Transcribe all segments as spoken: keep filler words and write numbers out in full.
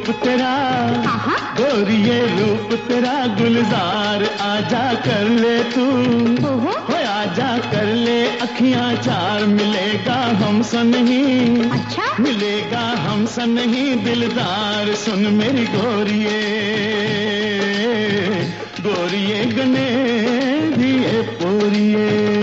रूप तेरा, गोरिये रूप तेरा गुलजार, आजा कर ले तू, हो आजा कर ले अखियां चार, मिलेगा हमसे नहीं, अच्छा मिलेगा हमसे नहीं दिलदार। सुन मेरी गोरिये, गोरिये गने दिए पोरिये।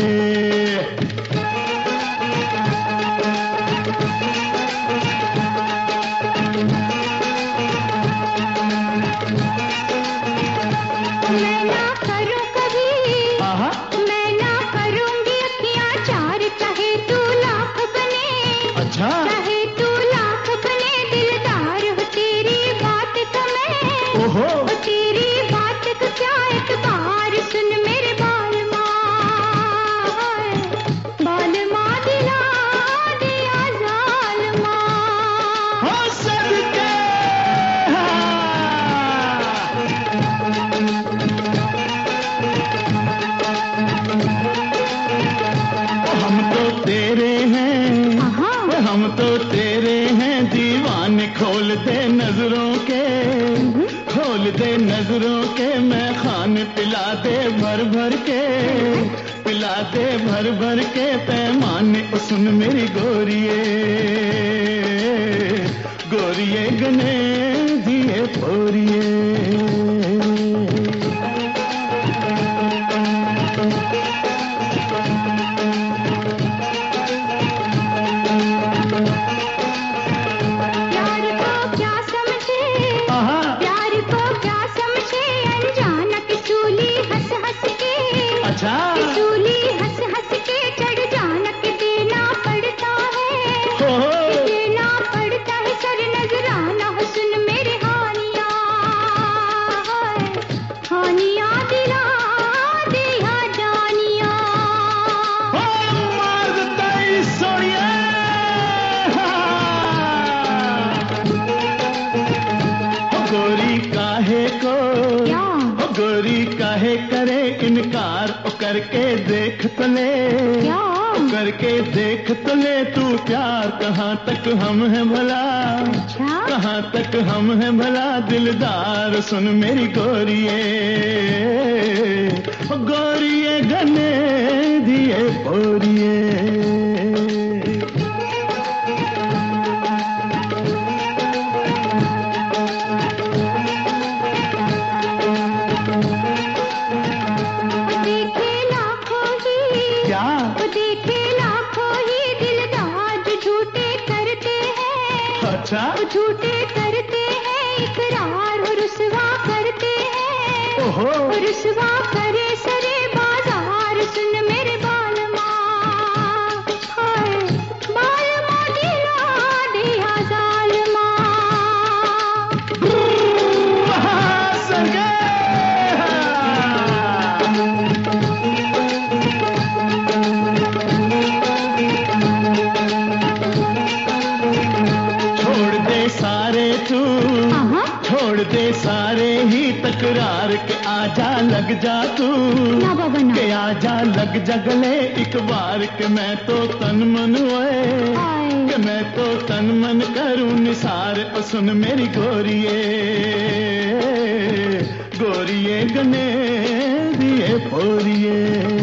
मैं ना करूं कभी, मैं ना करूंगी अखियां चार, चाहे तू लाख बने, अच्छा चाहे तू लाख बने दिलदार हो, तेरी बात का मैं, ओहो ओ तेरी बात का क्या एतबार। सुन मेरे बाल माँ, बाल माँ दिला दिया जाल माँ, हो सदके हम तो तेरे हैं, हम तो तेरे हैं दीवाने, खोल दे नजरों के, खोल दे नजरों के, मैं खाने पिला दे भर भर के, पिला दे भर भर के पैमाने। ओ सुन मेरी गोरिये, गोरिये गने दिए पोरिये। प्यार को क्या समझे, प्यार को क्या समझे, अनजाना किसूली हंस हंस के, अच्छा किसूली हंस हंस के चढ़ जाना के देना पड़ता है, हो के देना पड़ता है सर नजराना हो। सुन मेरे हानिया, हानिया दिला दिया जानिया, हो मार दई सोनिया। हो गोरी काहे को, क्या हो गोरी काहे करे इनकार, ओ करके देख तो ले, क्या ओ करके देख तो ले तू प्यार, कहाँ तक हम हैं भला, अच्छा कहाँ तक हम हैं भला दिलदार। सुन मेरी गोरिये, ओ गोरिये गने दिए पोरिये। देखे लाखों ही, क्या वो देखे लाखों ही दिलदार जो झूठे करते हैं, अच्छा वो झूठे करते हैं इकरार, वो रुसवा करते हैं, ओहो वो रुसवा करे सरे बाजार। सुन मेरे बाल माँ, हाय बाल माँ दिला दिया जाल माँ, सरगे छोड़ दे सारे तू, छोड़ दे सारे ही तकरार के, आजा लग जा तू, ना बाबा ना, के आजा लग जा गले एक बार, के मैं तो तन मन होए, हाय कि मैं तो तन मन करूं निसार। ओ सुन मेरी गोरिये, गोरिये गने दिए पोरिये।